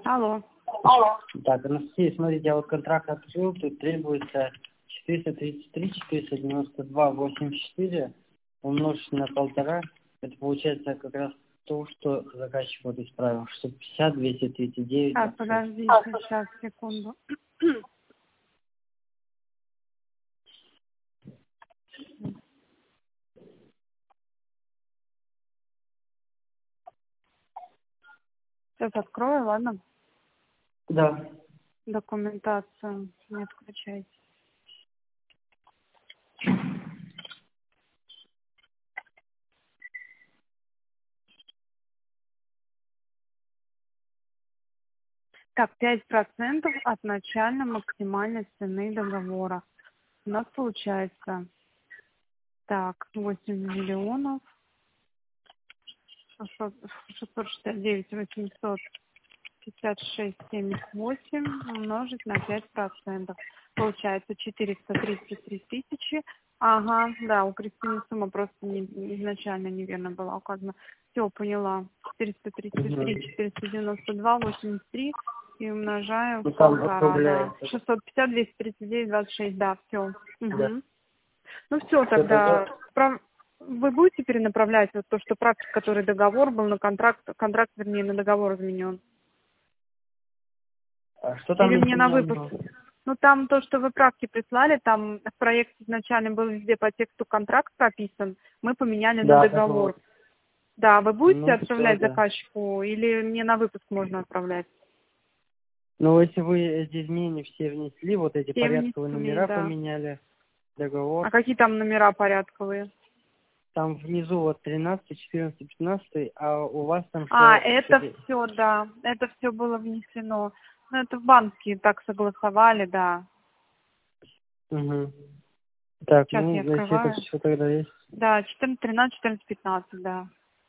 Алло. Так, Анастасия, смотрите, я вот контракт открыл, тут требуется 433, 492, 84 умножить на 1,5. Это получается как раз то, что заказчик вот исправил. 650, 239. Так, подождите, сейчас, секунду. Сейчас открою, ладно? Да. Документацию не отключайте. Так, 5% от начальной максимальной цены договора. У нас получается, так, 8 миллионов 669 856,78 умножить на 5%. Получается 433 тысячи. Ага, да, у Кристины сумма просто изначально неверно была указана. Все, поняла. 433, 492, 83 и умножаем в полтора, да. 650, 239, 26, да, все. Да. Угу. Ну все, тогда вы будете перенаправлять вот то, что практик, который договор был на контракт, вернее, на договор изменен? А что там Или мне на изменено? выпуск? Ну, там то, что вы правки прислали, там в проекте изначально был везде по тексту контракт прописан, мы поменяли на договор. Вот. Да, вы будете Ну, отправлять всё, да. заказчику или мне на выпуск можно отправлять? Ну, если вы эти изменения все внесли, вот эти Все порядковые внесены, номера да. поменяли, договор, А какие там номера порядковые? там внизу вот 13, 14, 15, а у вас там А, что? это все, да, это все было внесено. Ну, это в банке так согласовали, да. Угу. Так, Сейчас ну, я если это открываю. все тогда есть. Да, 14, 13, 14, 15, да.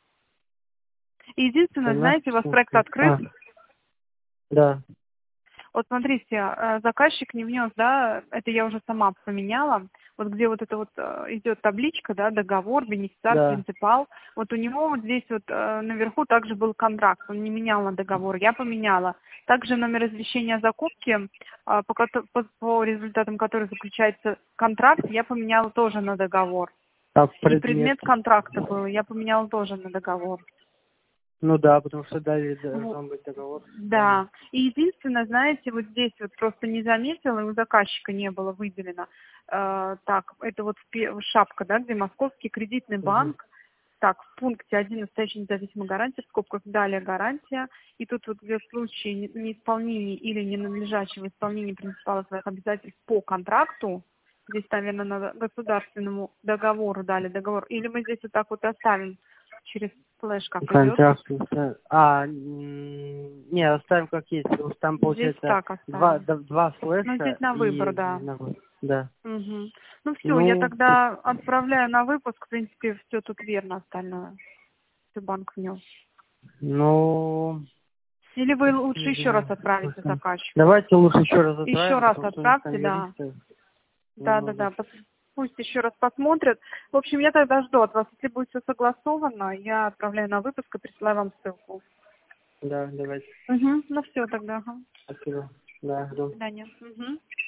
И единственное, 13, знаете, у вас 14, проект открыт. да. Вот смотрите, заказчик не внес, да, это я уже сама поменяла. Вот где вот это вот идет табличка, да, договор, бенефициар, Да. принципал. Вот у него вот здесь вот наверху также был контракт, он не менял на договор, я поменяла. Также номер извещения о закупке, по результатам которой заключается контракт, я поменяла тоже на договор. Так, И предмет. предмет контракта был, я поменяла тоже на договор. Ну да, потому что далее Вот. должен быть договор. Да. И единственное, знаете, вот здесь вот просто не заметила, и у заказчика не было выделено. Так, это вот шапка, да, где Московский кредитный Угу. банк. Так, в пункте 1 настоящая независимая гарантия, в скобках далее гарантия. И тут вот где в случае неисполнения или ненадлежащего исполнения принципала своих обязательств по контракту, здесь, наверное, надо государственному договору дали договор. Или мы здесь вот так вот оставим через флеш, как идет. Контракт. Не, оставим как есть. Потому что там Здесь получается так оставим. два Ну, здесь флеша на выбор, и да. да. Угу. Ну все, я Ну, тогда отправляю на выпуск, в принципе, все тут верно остальное. Все банк внес. ну, Или вы лучше не еще раз знаю. отправите заказчику? Давайте лучше еще раз Еще отправим, раз потому что у них там отправьте, да. юристы немного. Да. Пусть еще раз посмотрят. В общем, я тогда жду от вас. Если будет все согласовано, я отправляю на выпуск и присылаю вам ссылку. Да, давайте. Угу. Ну все тогда. Ага. Спасибо. Да, жду. До свидания. Угу.